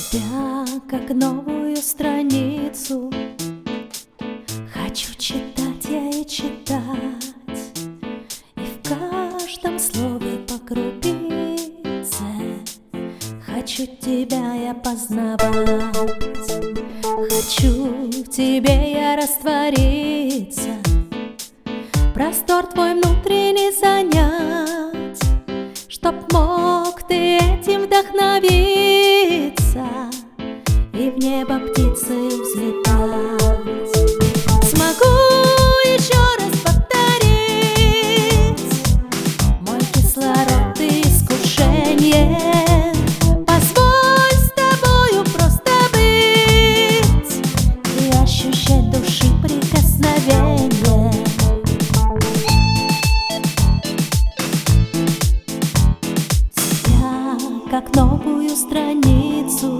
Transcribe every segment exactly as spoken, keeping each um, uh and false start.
Тебя как новую страницу хочу читать я и читать, и в каждом слове по крупице хочу тебя я познавать. Хочу в тебе я раствориться, простор твой внутренний занять, чтоб мог ты этим вдохновиться и в небо птицей взлетать. Смогу еще раз повторить мой кислород и искушение. Позволь с тобою просто быть и ощущать души прикосновение. Тебя как новую страницу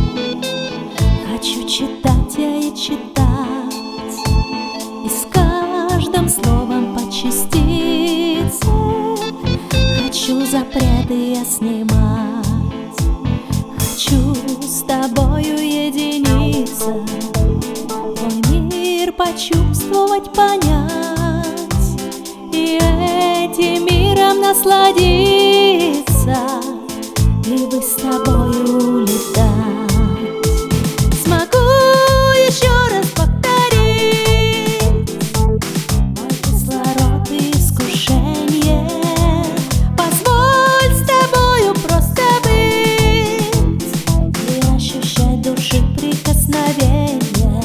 хочу читать я и читать, и с каждым словом по частице хочу запреты я снимать. Хочу с тобою единиться, твой мир почувствовать, понять и этим миром насладиться, и вы с тобою улетать. Смогу еще раз повторить мой кислород и искушение. Позволь с тобою просто быть и ощущать души прикосновение.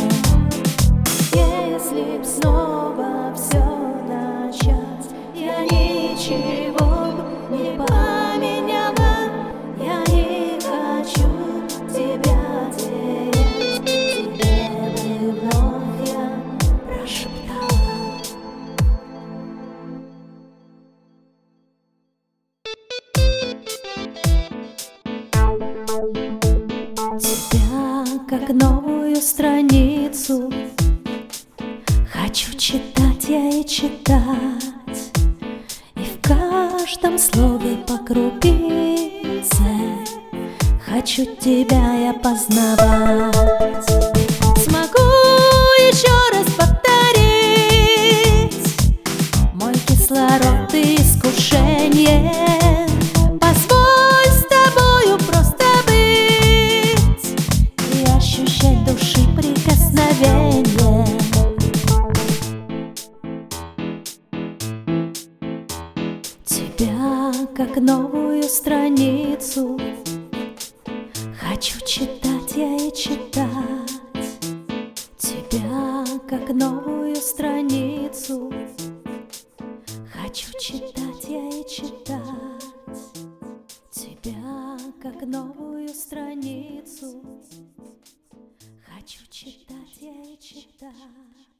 Если б снова все начать, я ничего б не поменяла. Я не хочу тебя терять, тебе бы вновь я прошептала. Тебя как новую страницу хочу читать я и читать, и в каждом слове по крупице хочу тебя я познавать. Смогу еще раз повторить мой кислород и искушение. Позволь с тобою просто быть и ощущать души прикосновение. Тебя как новую страницу хочу читать я и читать, тебя как новую страницу хочу читать я и читать, тебя как новую страницу хочу читать я и читать.